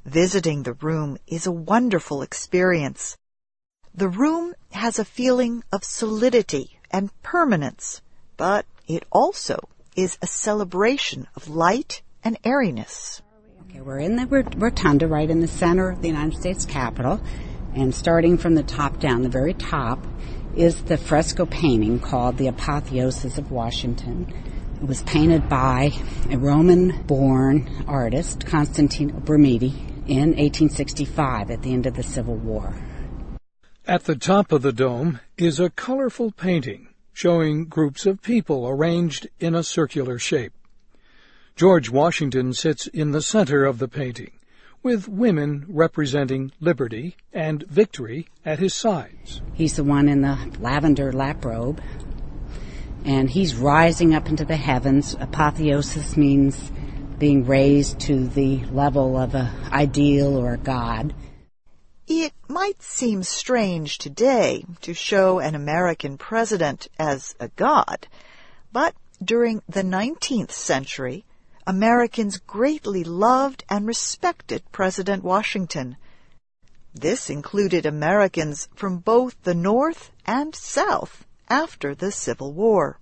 Visiting the room is a wonderful experience. The room has a feeling of solidity and permanence, but it also is a celebration of light and airiness. Okay, we're in the rotunda right in the center of the United States Capitol, and starting from the top down, the very top, is the fresco painting called The Apotheosis of Washington. It was painted by a Roman-born artist, Constantino Brumidi, in 1865 at the end of the Civil War. At the top of the dome is a colorful painting showing groups of people arranged in a circular shape. George Washington sits in the center of the painting, with women representing liberty and victory at his sides. He's the one in the lavender lap robe, and he's rising up into the heavens. Apotheosis means being raised to the level of an ideal or a god. It might seem strange today to show an American president as a god, but during the 19th century, Americans greatly loved and respected President Washington. This included Americans from both the North and South after the Civil War.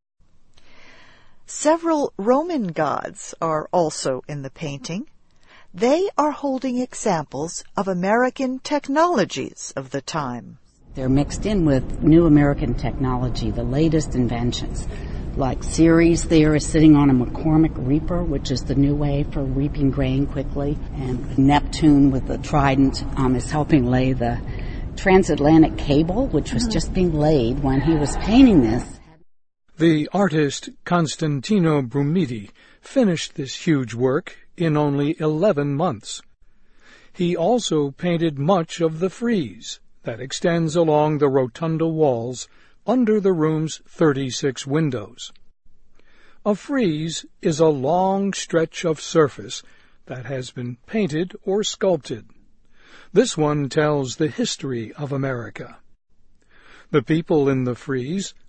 Several Roman gods are also in the painting. They are holding examples of American technologies of the time. They're mixed in with new American technology, the latest inventions. Like Ceres there is sitting on a McCormick reaper, which is the new way for reaping grain quickly. And Neptune with the trident is helping lay the transatlantic cable, which was just being laid when he was painting this. The artist Constantino Brumidi finished this huge work in only 11 months. He also painted much of the frieze that extends along the rotunda walls under the room's 36 windows. A frieze is a long stretch of surface that has been painted or sculpted. This one tells the history of America. The people in the frieze